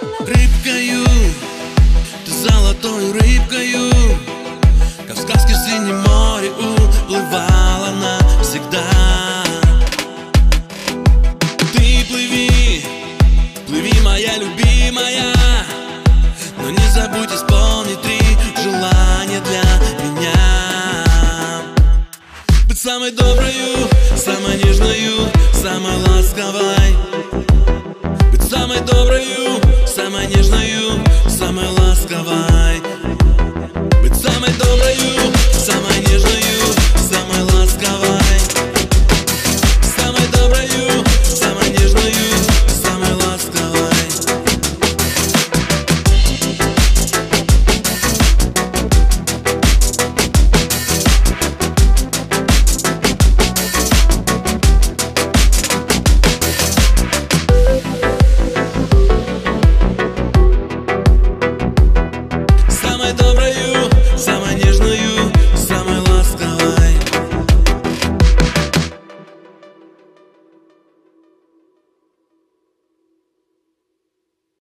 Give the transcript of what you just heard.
Рыбкою, ты золотой рыбкою, как в сказке в синем море уплывала навсегда. Ты плыви, плыви, моя любимая, но не забудь исполнить 3 желания для меня. Быть самой доброю, самой нежною, самой ласковой. Быть самой доброю,